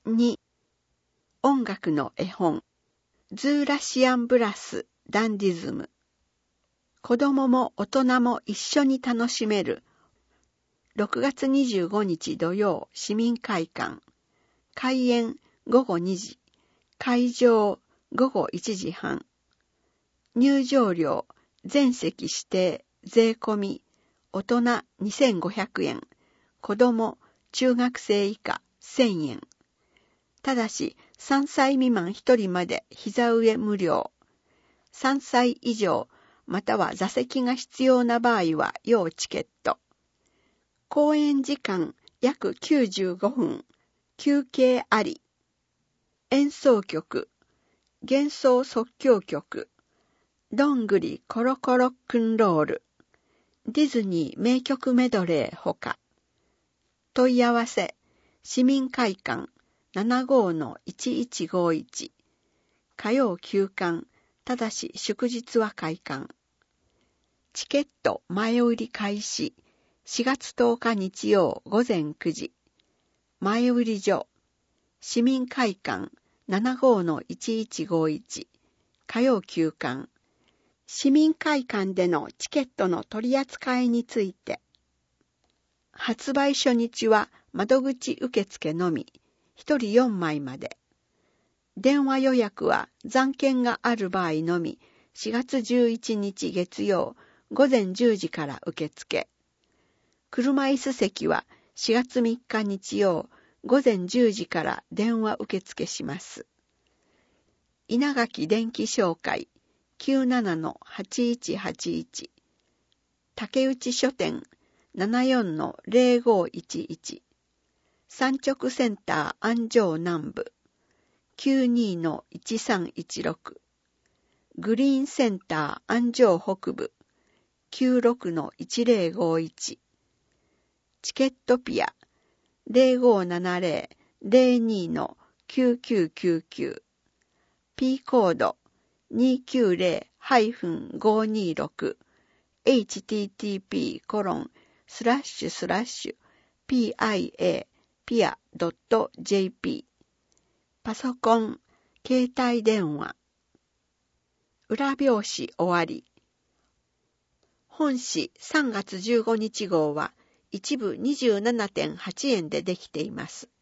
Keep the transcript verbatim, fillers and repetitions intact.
に、音楽の絵本、ズーラシアンブラス・ダンディズム。子供も大人も一緒に楽しめる。ろくがつにじゅうごにち土曜、市民会館。開演ごごにじ。会場ごごいちじはん。入場料、全席指定、税込み、大人にせんごひゃくえん。子供、中学生以下せんえん。ただし、さんさい未満ひとりまで膝上無料。さんさい以上、または座席が必要な場合は要チケット。公演時間約きゅうじゅうごふん。休憩あり。演奏曲、幻想即興曲、どんぐりコロコロックンロール、ディズニー名曲メドレーほか。問い合わせ、市民会館 ななごのいちいちごいち。火曜休館、ただし祝日は開館。チケット前売り開始、しがつとおか日曜ごぜんくじ。前売り所、市民会館 ななごのいちいちごいち。火曜休館。市民会館でのチケットの取り扱いについて。発売初日は窓口受付のみ、ひとりよんまいまで。電話予約は残券がある場合のみ、しがつじゅういちにち月曜ごぜんじゅうじから受付。車椅子席はしがつみっか日曜ごぜんじゅうじから電話受付します。稲垣電気商会 きゅうななのはちいちはちいち。竹内書店 ななよんのぜろごいちいち。産直センター安城南部 きゅうにのいちさんいちろく。グリーンセンター安城北部 きゅうろくのいちぜろごいち。チケットピア ぜろごななぜろぜろにのきゅうきゅうきゅうきゅう。P コード にきゅうぜろ ごにろく エイチティーティーピー コロン スラッシュスラッシュ ピア ピア ドット ジェーピー。パソコン、携帯電話。裏表紙終わり。本誌さんがつじゅうごにち号は一部 にじゅうななてんはちえんでできています。